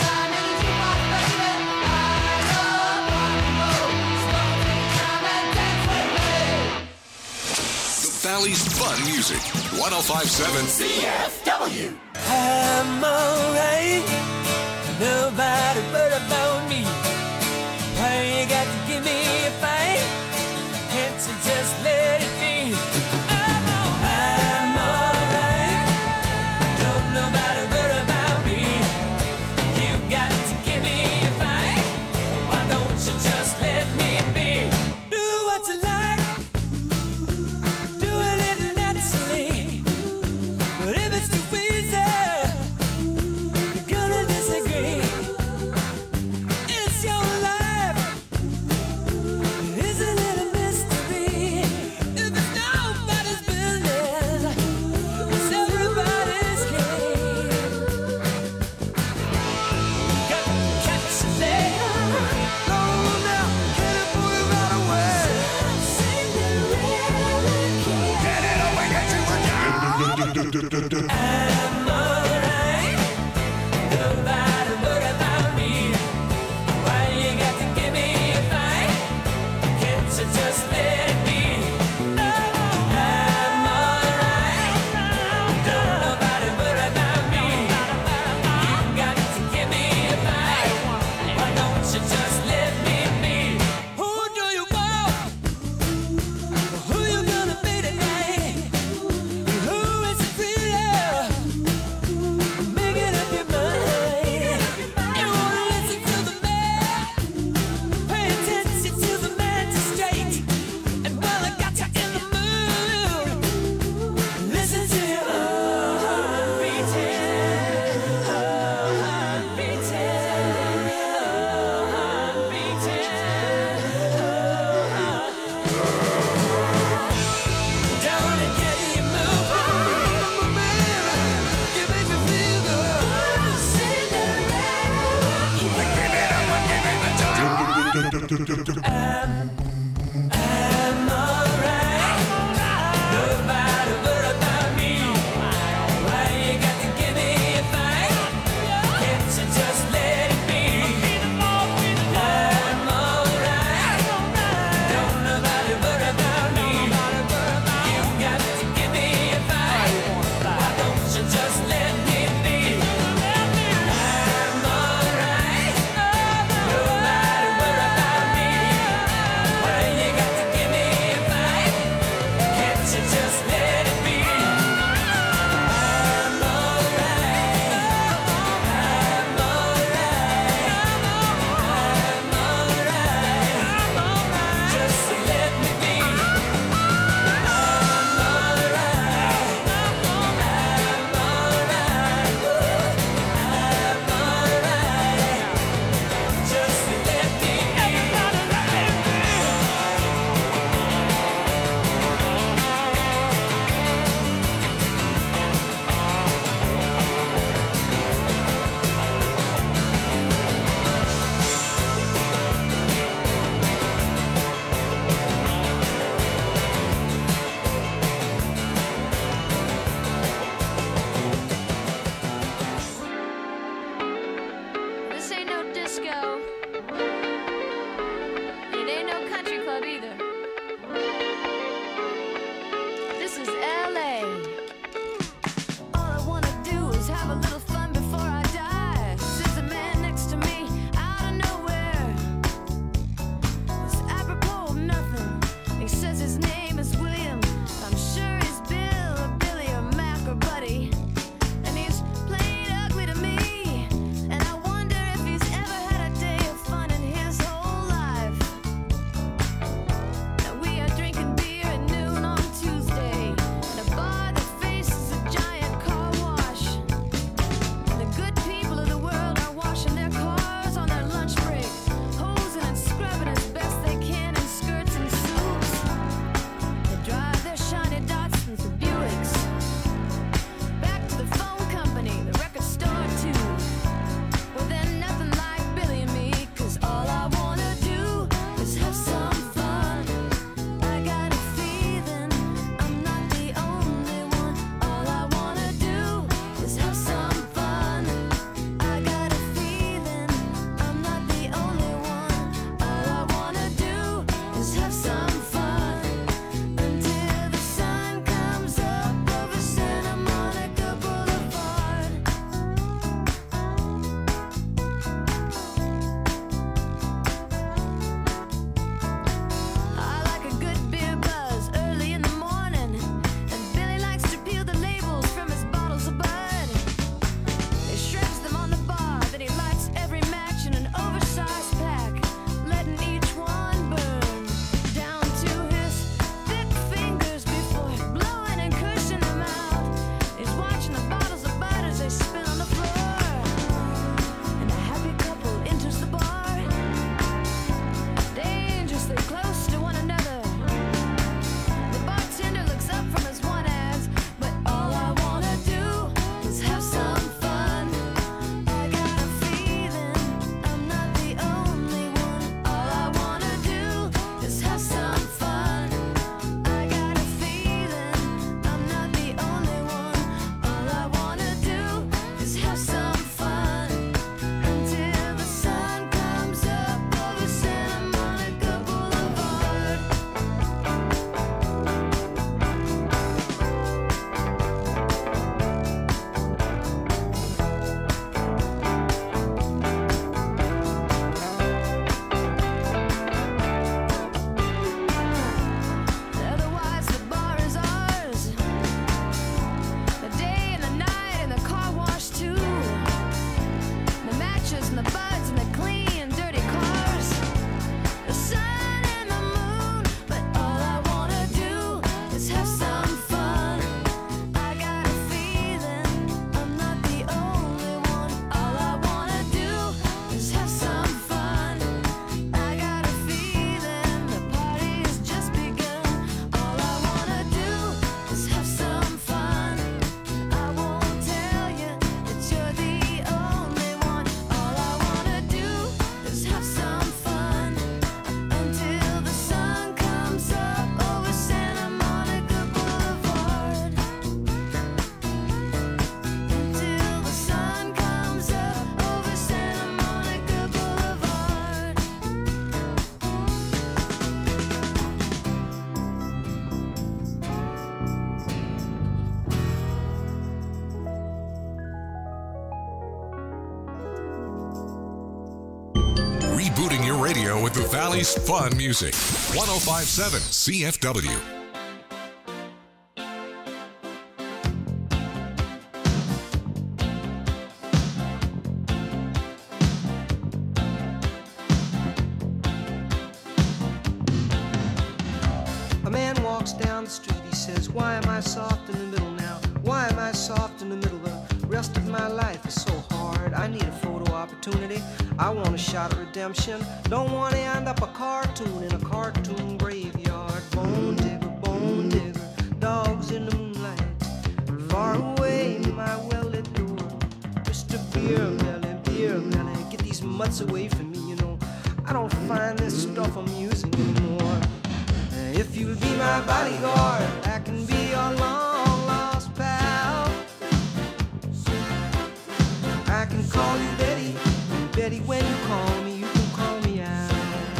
time in the jukebox, baby. I love rock and roll. So take time and dance with me. The Valley's fun music. 105.7 CFW. I'm alright. Nobody but about me. Why you got to give me a fight? Can't you just let it be? I'm alright. Don't nobody worry about me. You got to give me a fight. Why don't you just let me be? Do what you like. Do it little naturally. But if it's too easy, you're gonna disagree. It's your life. I'm alright. Nobody worry about me. Why you got to give me a fight? Can't you just let it be? I'm alright. Don't nobody worry about me. You got to give me a fight. Why don't you just let me be? Who do you want? Who you gonna be tonight? Who is it really? Flooding your radio with the Valley's fun music. 105.7 CFW. A man walks down the street, he says, why am I soft in the middle now? Why am I soft in the middle? The rest of my life is so hard. I need a photo opportunity. I want a shot of redemption. Don't want to end up a cartoon in a cartoon graveyard. Bone digger, dogs in the moonlight. Far away, my well-lit door. Mr. Beer Melly, get these mutts away from me, you know. I don't find this stuff amusing anymore. If you'll be my bodyguard, I can be your long-lost pal. I can call you Betty, and Betty, when you call me, you can call me out.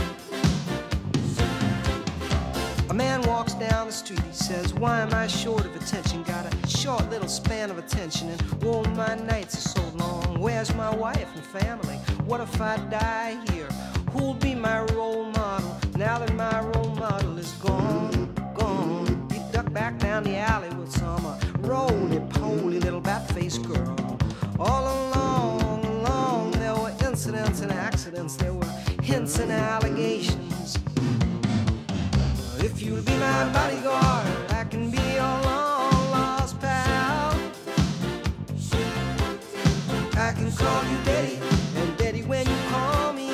A man walks down the street, he says, why am I short of attention? Got a short little span of attention, and whoa, my nights are so long. Where's my wife and family? What if I die here? Who'll be my role model now that my role model is gone? He ducked back down the alley with some roly-poly little bat-faced girl. All along, there were incidents and accidents. There were hints and allegations. If you'll be my bodyguard, I can be your long-lost pal. I can call you Betty, and Betty, when you call me,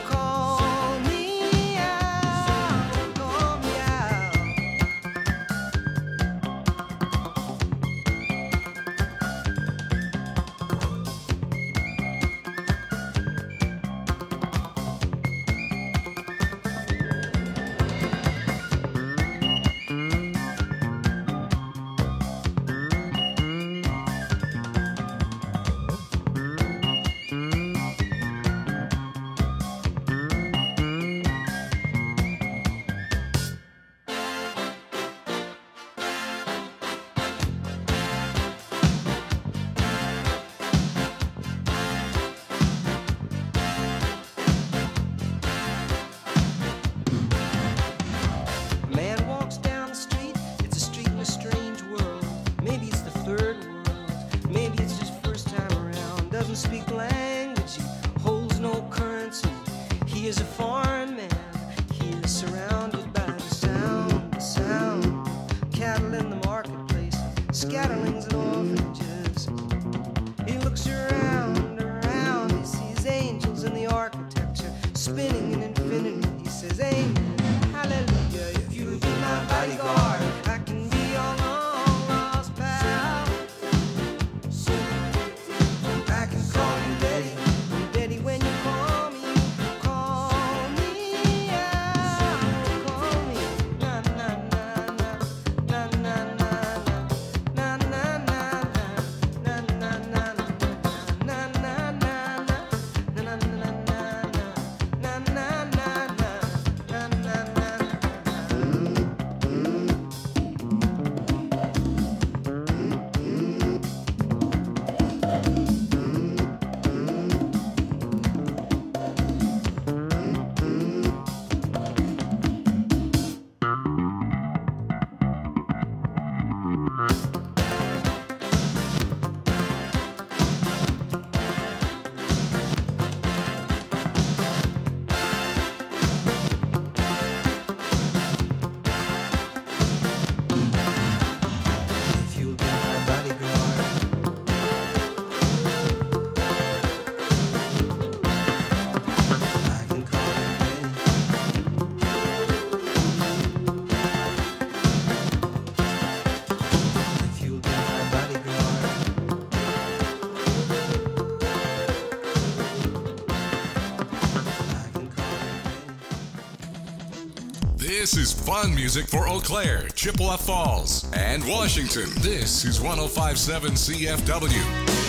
This is fun music for Eau Claire, Chippewa Falls, and Washington. This is 105.7 CFW.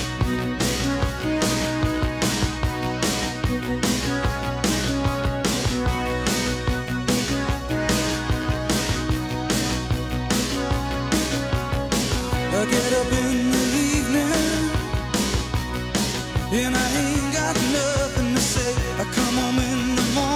I get up in the evening and I ain't got nothing to say. I come home in the morning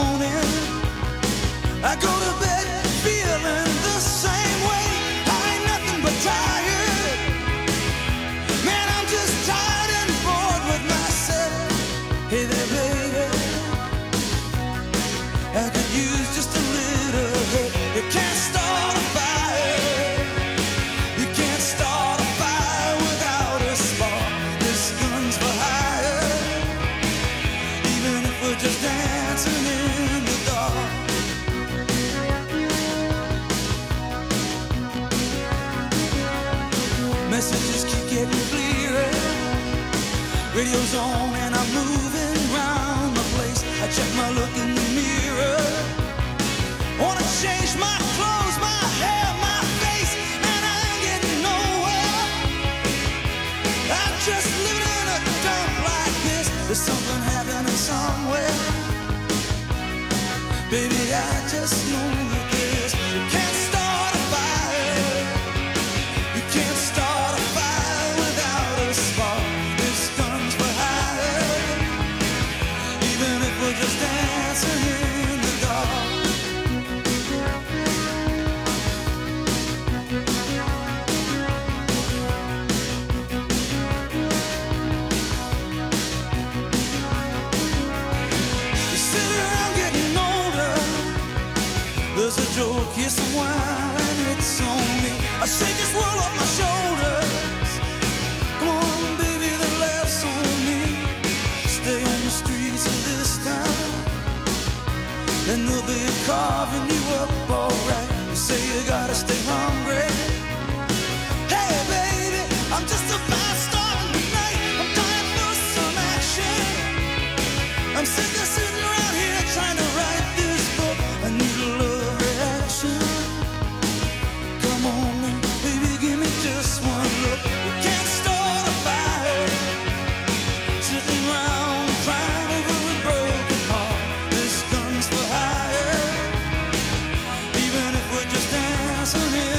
Messages keep getting clearer. Radio's on and I'm moving round the place. I check my look in the mirror. Wanna change my clothes, my hair, my face, and I ain't getting nowhere. I'm just living in a dump like this. There's something happening somewhere. Baby, I just know that this. You can't start a fire. You can't start a fire without a spark. This gun's for hire. Even if we're just dancing in the dark. You sit around getting older. There's a joke, here's some wine, and it's on me. I shake this world off my shoulders. Come on, baby, the laughs on me. Stay on the streets of this town, and they'll be carving you up alright. You say you gotta stay hungry. Hey, baby, I'm just about starting tonight. I'm dying for some action. I'm sick of sitting around here trying to write this book. I need a love reaction. Come on now, baby, give me just one look. You can't start a fire sitting around crying over a broken heart. This gun's for hire. Even if we're just dancing in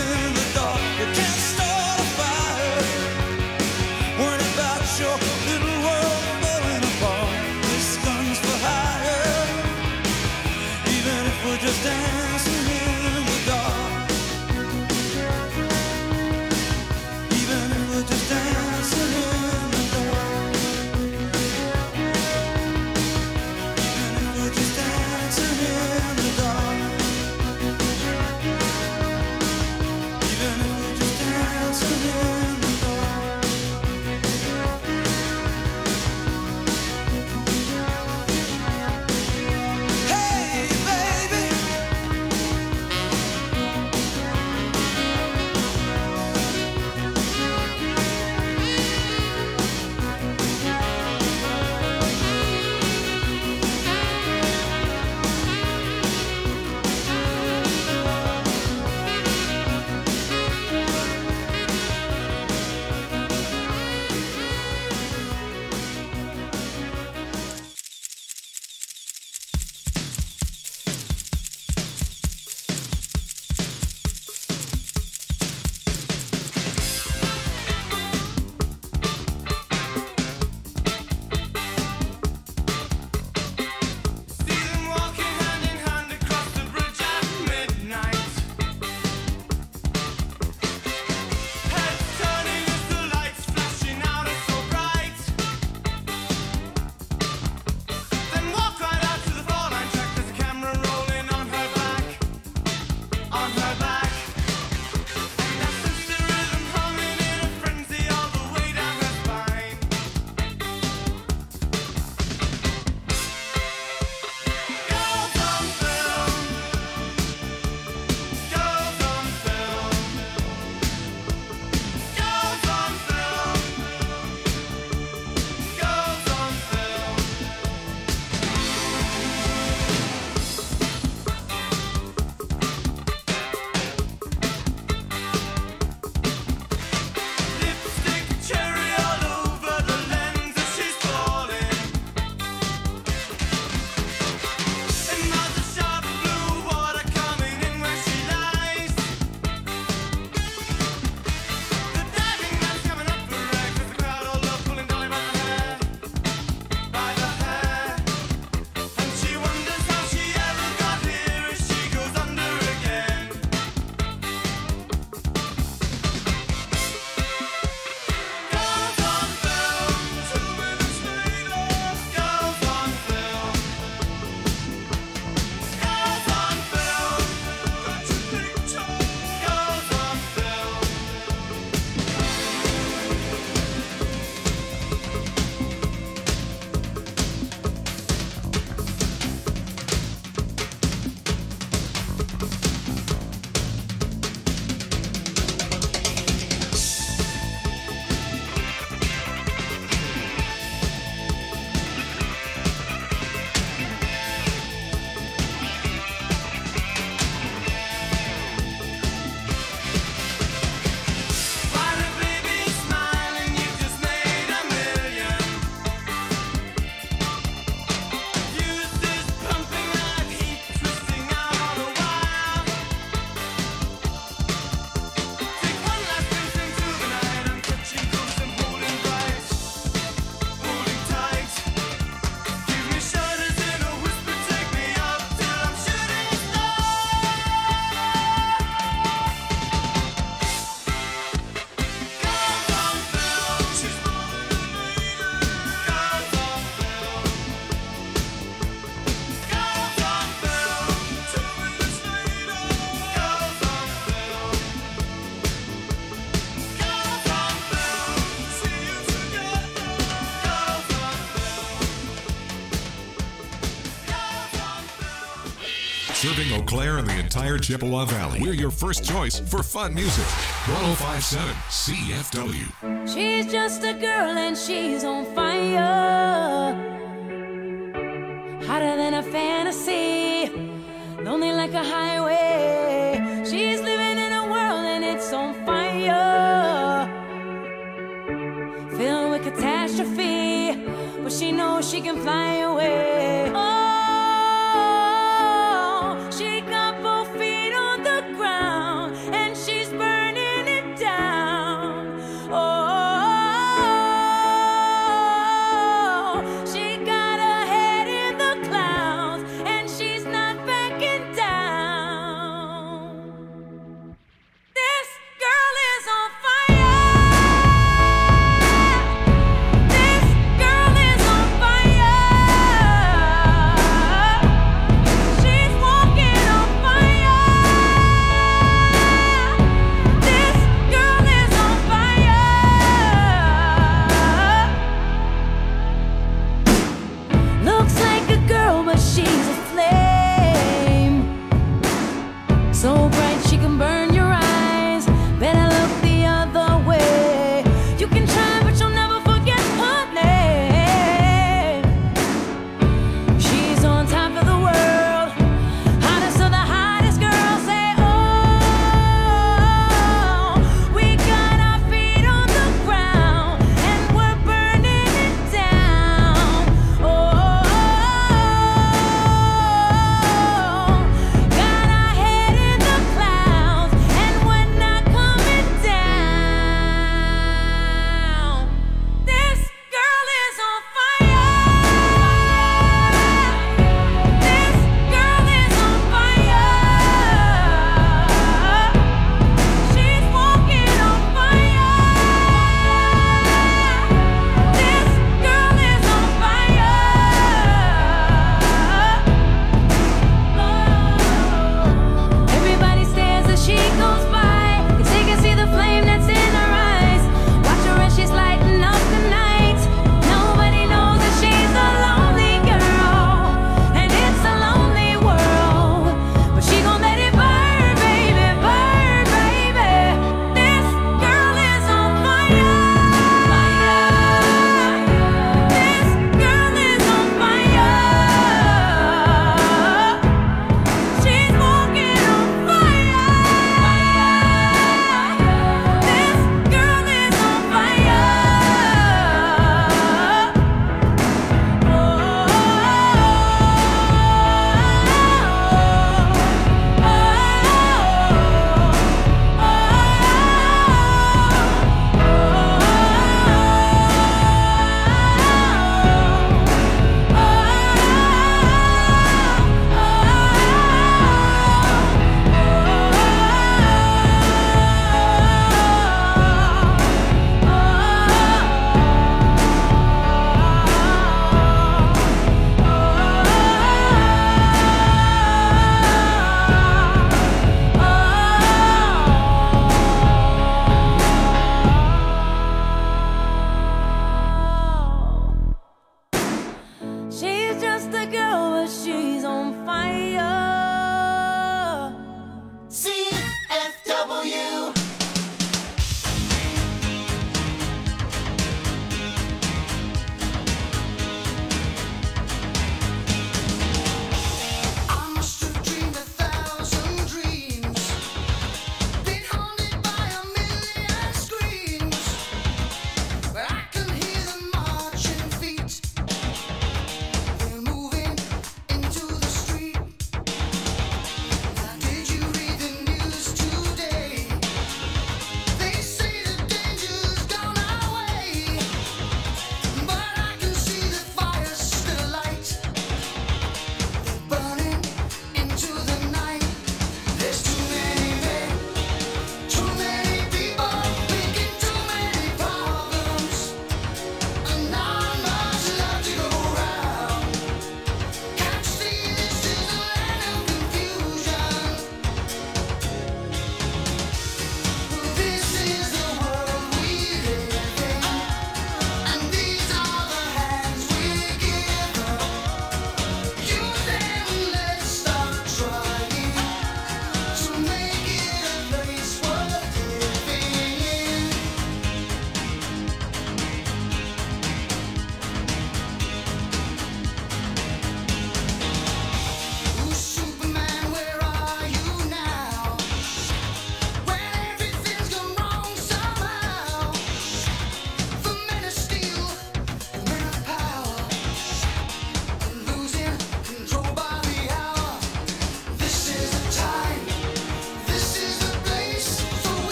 Serving Eau Claire and the entire Chippewa Valley. We're your first choice for fun music. 105.7 CFW. She's just a girl and she's on fire. Hotter than a fantasy. Lonely like a highway. She's living in a world and it's on fire. Filled with catastrophe. But she knows she can fly away. Oh, she got both feet on the ground and she's burning it down. Oh, she got her head in the clouds and she's not backing down. This girl is on fire. This girl is on fire.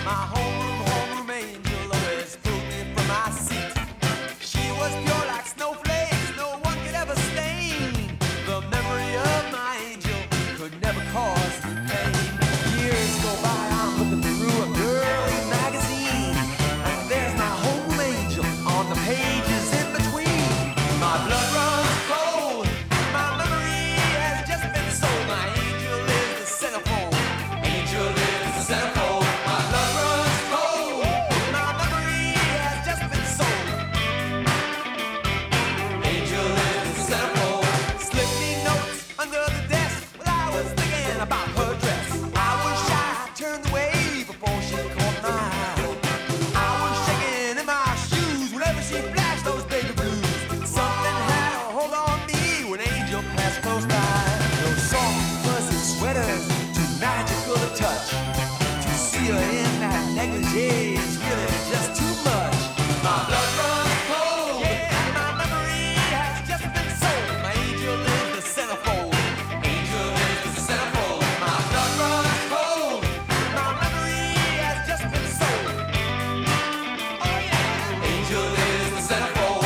My homeroom angel always pulled me from my seat. She was pure like snowflakes, no one could ever stain. The memory of my angel could never cause me pain. Years go by, I'm looking through a girly magazine, and there's my home angel on the pages in between. My blood runs cold, my memory has just been sold. My angel is the centerfold, angel is the centerfold. My blood runs cold, my memory has just been sold. Angel is the centerfold. Slip me notes under the desk while I was thinking about her dress. I was shy, I turned away before she caught my eye. I was shaking in my shoes whenever she flashed those baby blues. Something had a hold on me when Angel passed close by. Those soft, fuzzy sweaters, too magical to touch. To see her in that negligee is really just too much. My blood runs cold, yeah, my memory has just been sold. My angel is the centerfold, angel is the centerfold. My blood runs cold, my memory has just been sold. Oh yeah, angel is the centerfold.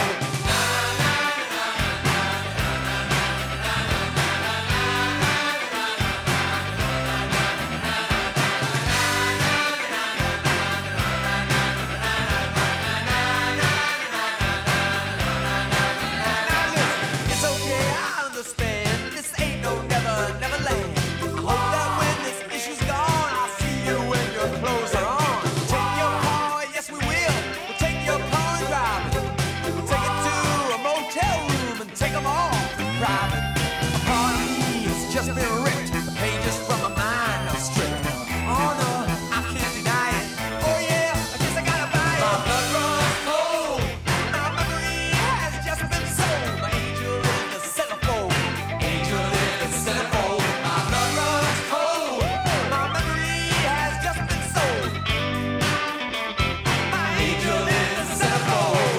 It's okay, I understand. This ain't no never, never land. I hope that when this issue's gone, I'll see you when your clothes are on. Take your car, yes we will. We'll take your car and drive it. We'll take it to a motel room and take them all private. A part of me has just been ripped. The pages from my mind are stripped. Oh no, I can't deny it. Oh yeah, I guess I gotta buy it. My blood runs cold. My memory has just been sold. My angel is the centerfold. Angel is the centerfold. My blood runs cold. My memory has just been sold. My angel is the centerfold.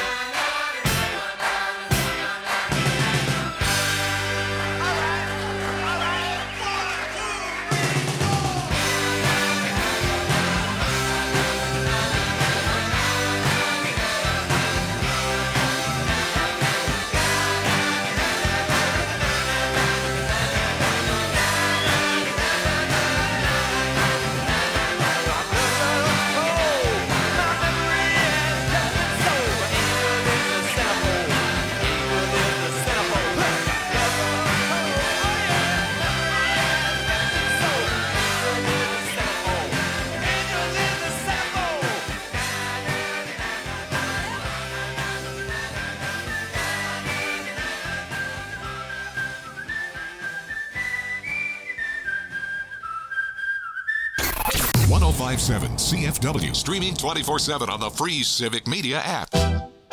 .1057 CFW, streaming 24/7 on the free Civic Media app. Do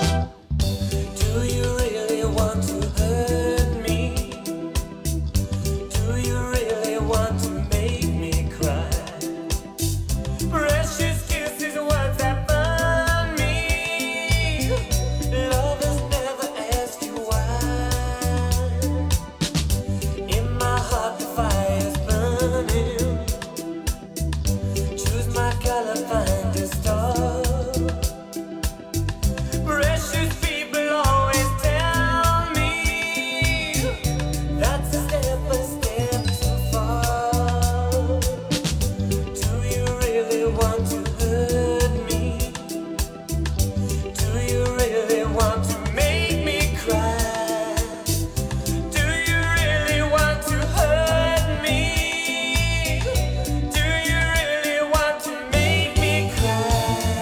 you really want to hurt me? Do you really want to make me cry? Precious kisses, words that burn me. Lovers never ask you why. In my heart the fire's burning. Choose my color, find a star. Precious people always tell me that's a step too far. Do you really want to hurt me? Do you really want to make me cry? Do you really want to hurt me? Do you really want to make me cry?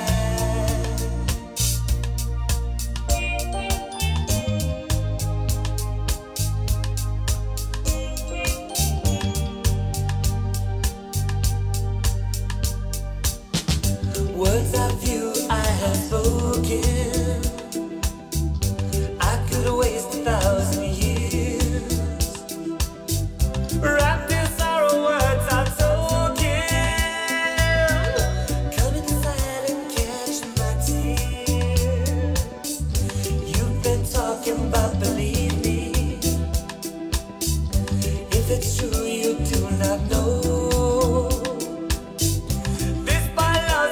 Words of you I have spoken. I could waste 1,000 years. Wrapped in sorrow, words are token. Come inside and catch my tears. You've been talking about, believe me. If it's true, you do not know. This my love.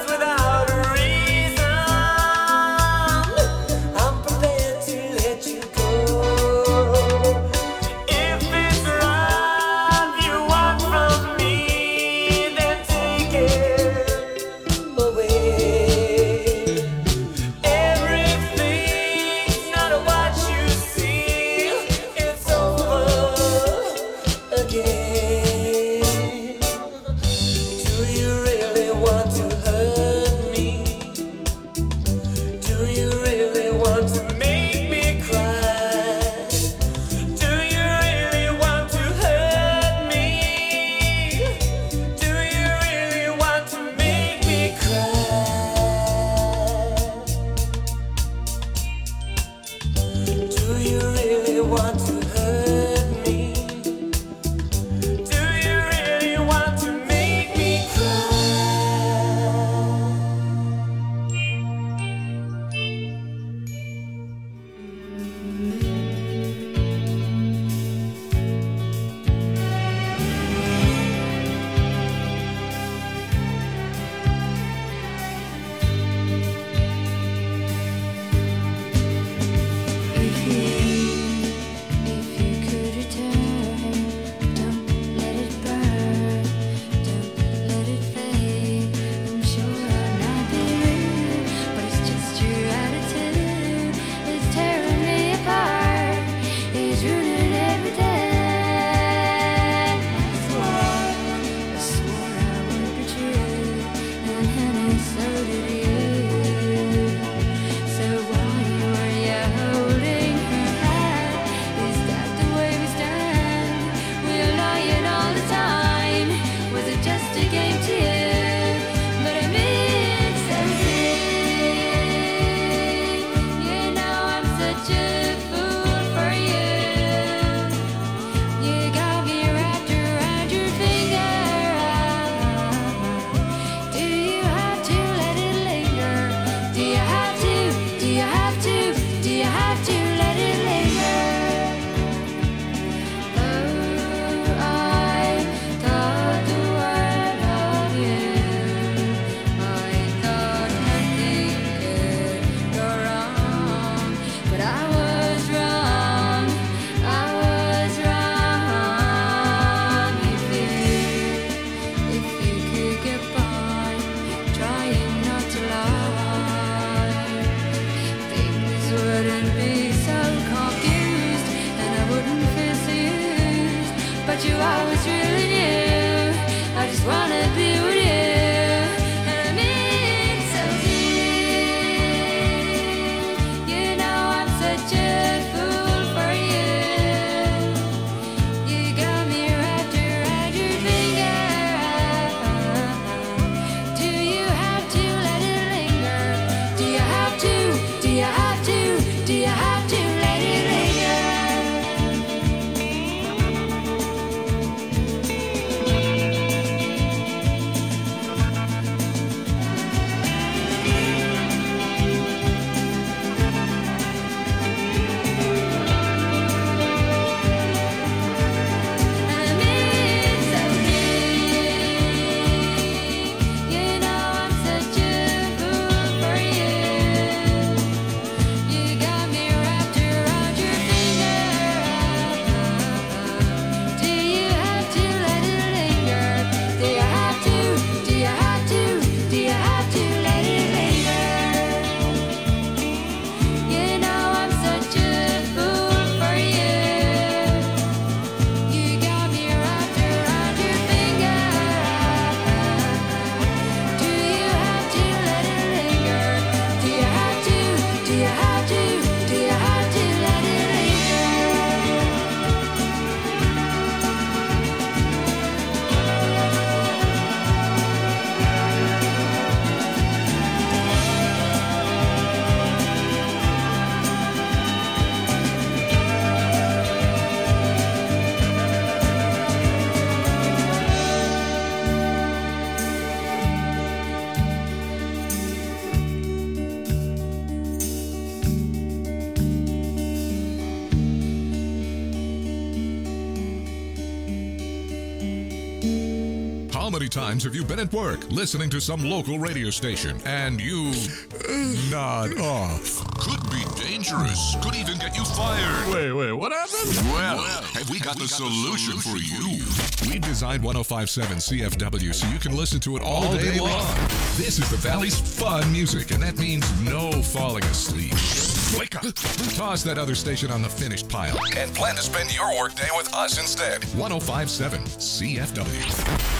times have you been at work listening to some local radio station and you nod off? Could be dangerous. Could even get you fired. Wait, what happened? Well, have we got the solution for you? We designed 105.7 CFW so you can listen to it all day long. This is the Valley's fun music, and that means no falling asleep. Wake up. Toss that other station on the finished pile and plan to spend your workday with us instead. 105.7 CFW.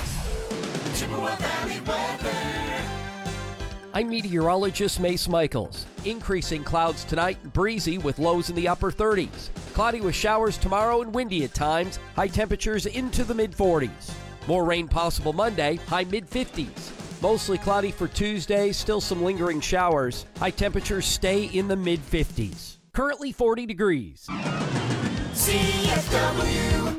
I'm meteorologist Mace Michaels. Increasing clouds tonight, breezy with lows in the upper 30s. Cloudy with showers tomorrow and windy at times, high temperatures into the mid-40s. More rain possible Monday, high mid-50s. Mostly cloudy for Tuesday, still some lingering showers. High temperatures stay in the mid-50s. Currently 40 degrees. CFW.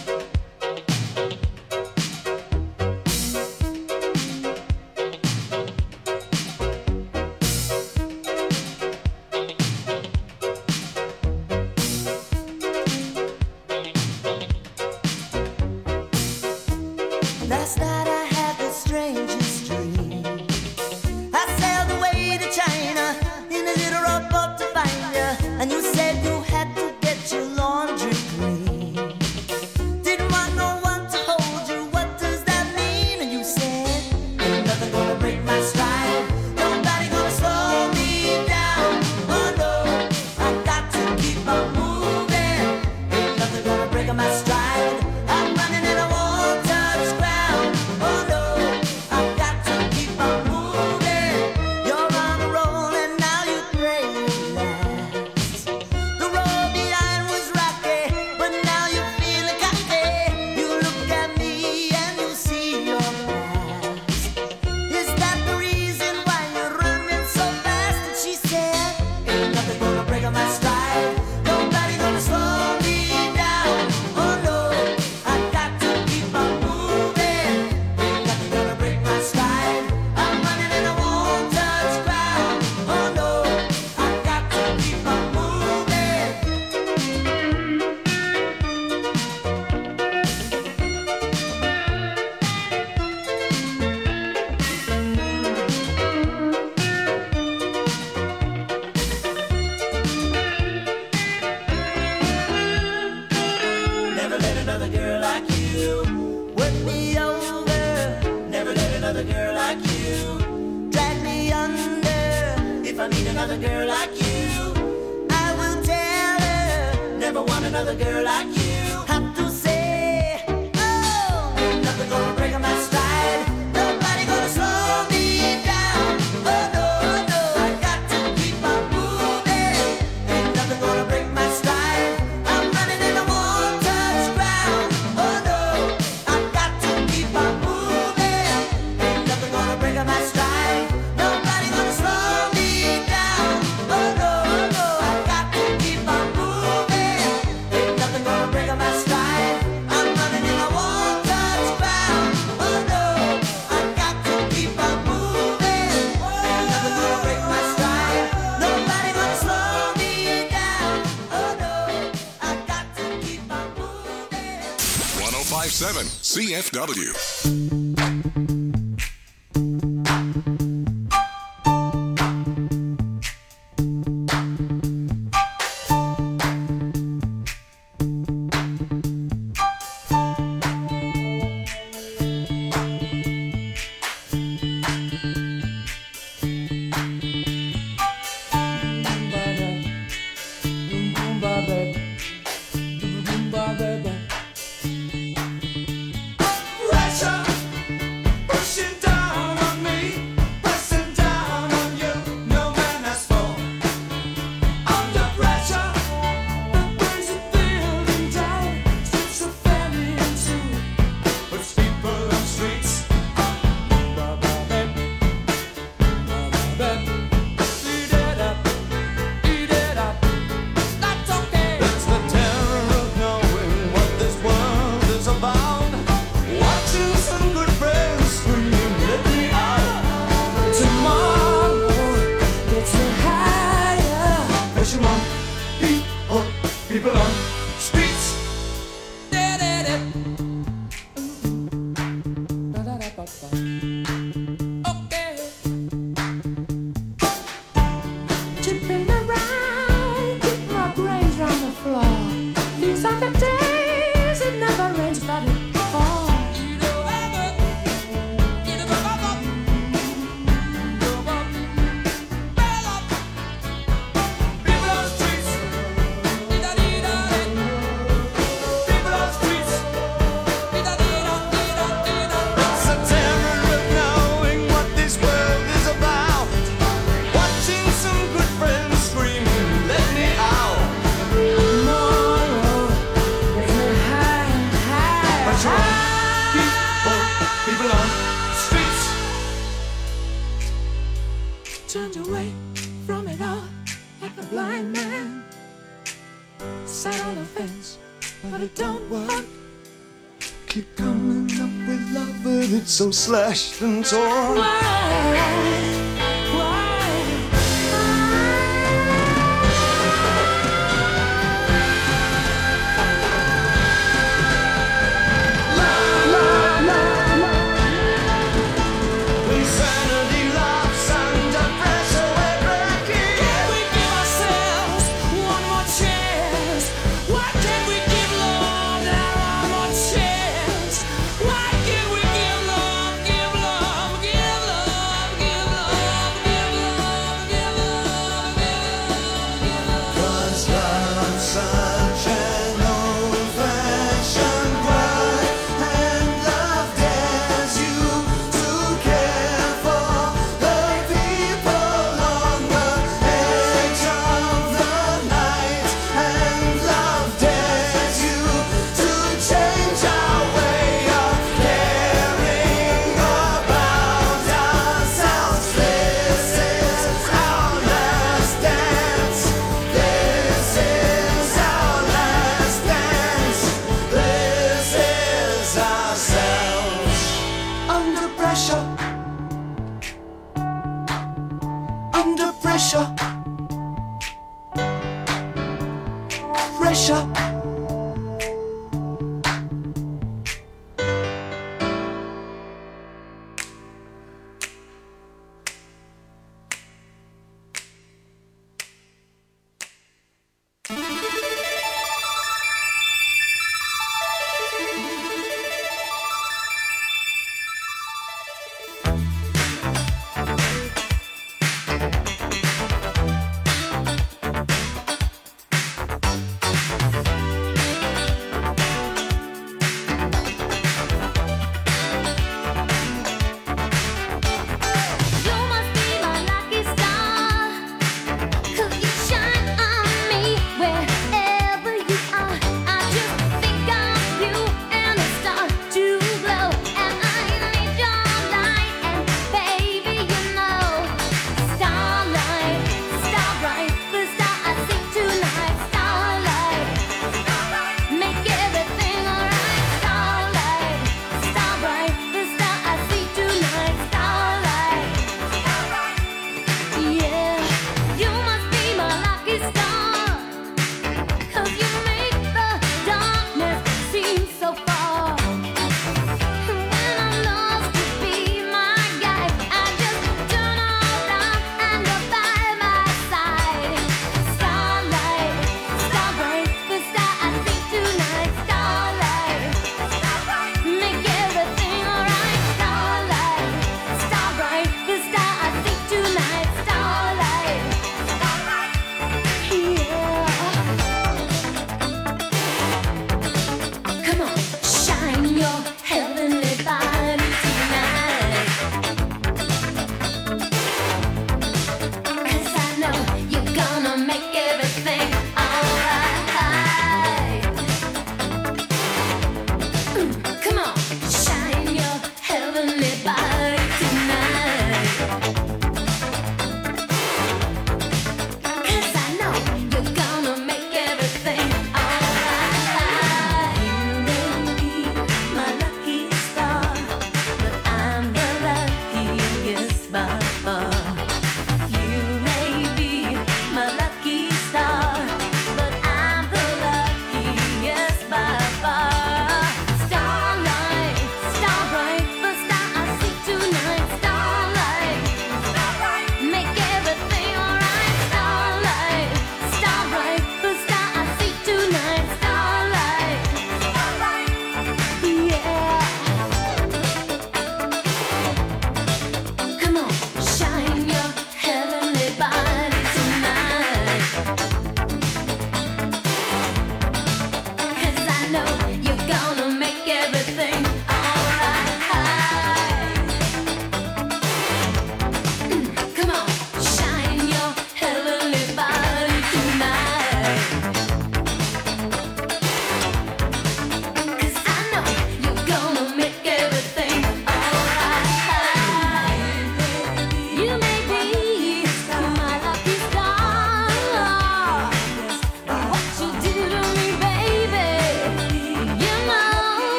Last night I had the strangest dream. I sailed away to China in a little rowboat to find you, and you said you had to get your laundry clean. Didn't want no one to hold you, what does that mean? And you said, ain't nothing gonna break my stride, nobody gonna slow me down. Oh no, I got to keep on moving, ain't nothing gonna break my stride. I'm running and I won't touch ground. Oh no, I've got to keep on moving. You're on a roll and now you pray you last. The road behind was rocky, but now you're feeling cocky. You look at me and you see your past. Is that the reason why you're running so fast? And she said, ain't nothing gonna break on my stride, nobody gonna slow me down. Oh no, I got to keep on moving. Ain't nothing gonna break my stride. I'm running and I won't touch ground. Oh no, I got to keep on Never let another girl like you work me over, never let another girl like you. drag me under. If I meet another girl like you, I will tell her. never want another girl like you. Have to say, oh, ain't nothing gonna break on my stride. Nobody gonna slow me down. Oh no, no, I got to keep on moving. Ain't nothing gonna break my stride. I'm running and I won't touch ground. Oh no, I got to keep on moving. Ain't nothing gonna break on my stride. Nobody gonna slow me down. Oh no, no, I got to keep on moving. Ain't nothing gonna break on my stride. I'm running and I won't touch ground. Oh no, I got to keep on moving. Ain't nothing gonna break my stride. Nobody gonna slow me down. Oh no, I got to keep on moving. 105.7 CFW. Russia, turned away from it all like a blind man. Sat on the fence, but it don't work. Keep coming up with love, but it's so slashed and torn. Why? Stop.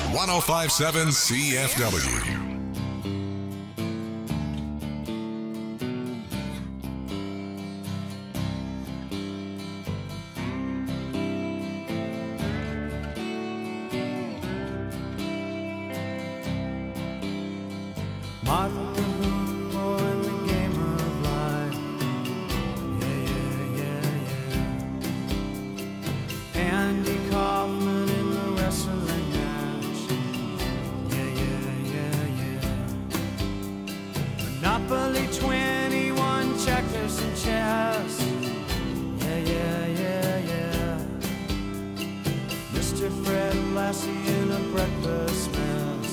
1057 CFW. Monopoly 21 checkers and chess. Mr. Fred Lassie in a breakfast mess.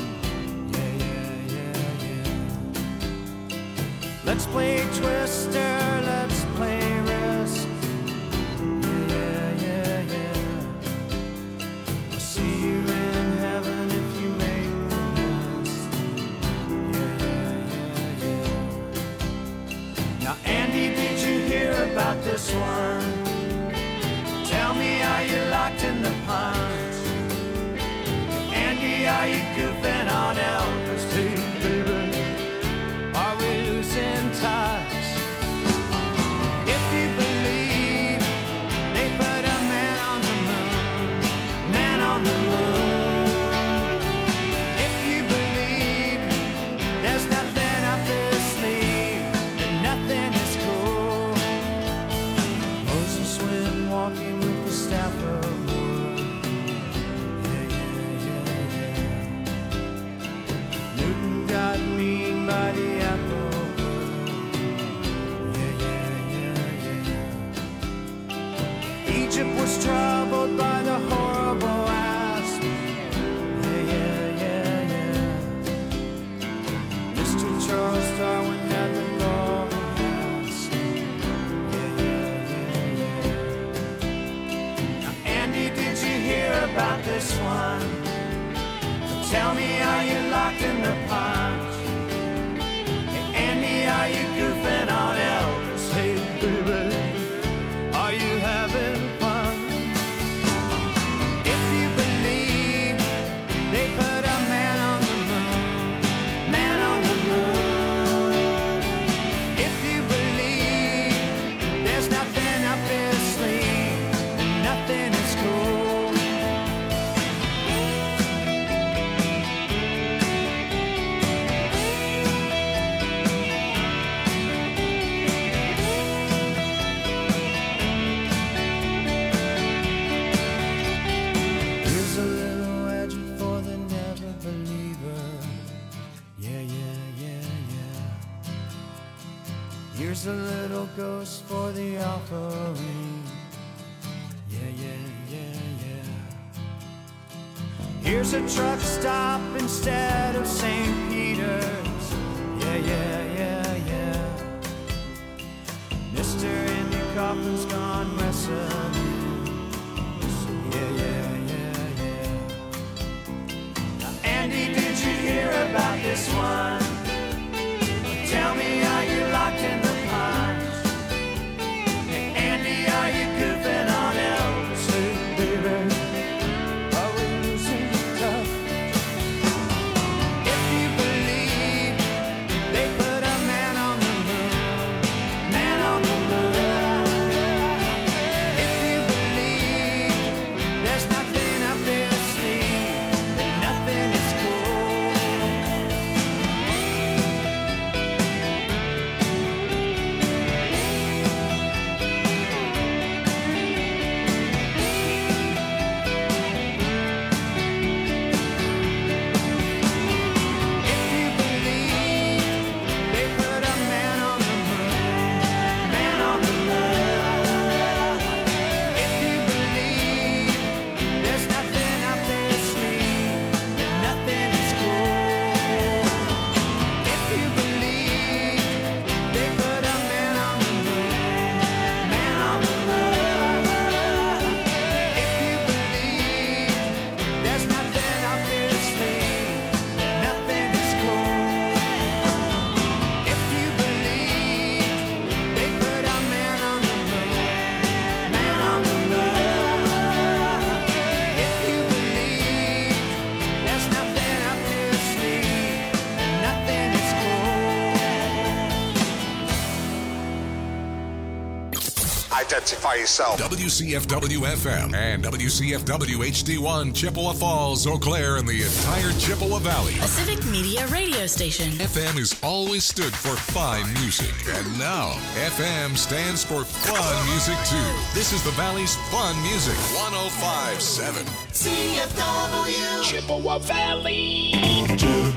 Let's play Twister, let's play Risk. I'll see you in heaven if you make the list. Now, Andy, did you hear about this one? Tell me, are you locked in the pond? Andy, are you goofing on Elvis too, baby? Are we losing touch? If you believe they put a man on the moon, man on the moon. If you believe there's nothing up their sleeve, then nothing is cool. Moses went walking with the staff of wood. Newton got mean by the apple. Egypt was troubled by the horrible asp. Mr. Charles Darwin had the golden ass. Now, Andy, did you hear about this one? Tell me, are you locked in the pond? Hey, Andy, are you goofing on Elvis? Hey, baby, are you having fun? If you believe they put a man on the moon, man on the moon. If you believe there's nothing up their sleeve, and nothing is cool. Here's a little edgy for the never believer. Here's a little ghost for the offering. Here's a truck stop instead of St. Peter's. Mr. Andy Kaufman's gone wrestling. Now, Andy, did you hear about this one? Tell me, are you locked in the pond? Hey, Andy, are you goofing on Elvis? Hey, baby, are we losing touch? If you believe they put a man on the moon, man on the moon. If you believe there's nothing up their sleeve, then nothing is cool. identify yourself. WCFW FM and WCFW HD1, Chippewa Falls, Eau Claire, and the entire Chippewa Valley. A civic media radio station. FM has always stood for fine music, and now FM stands for fun music too. This is the Valley's fun music, 105.7 CFW Chippewa Valley.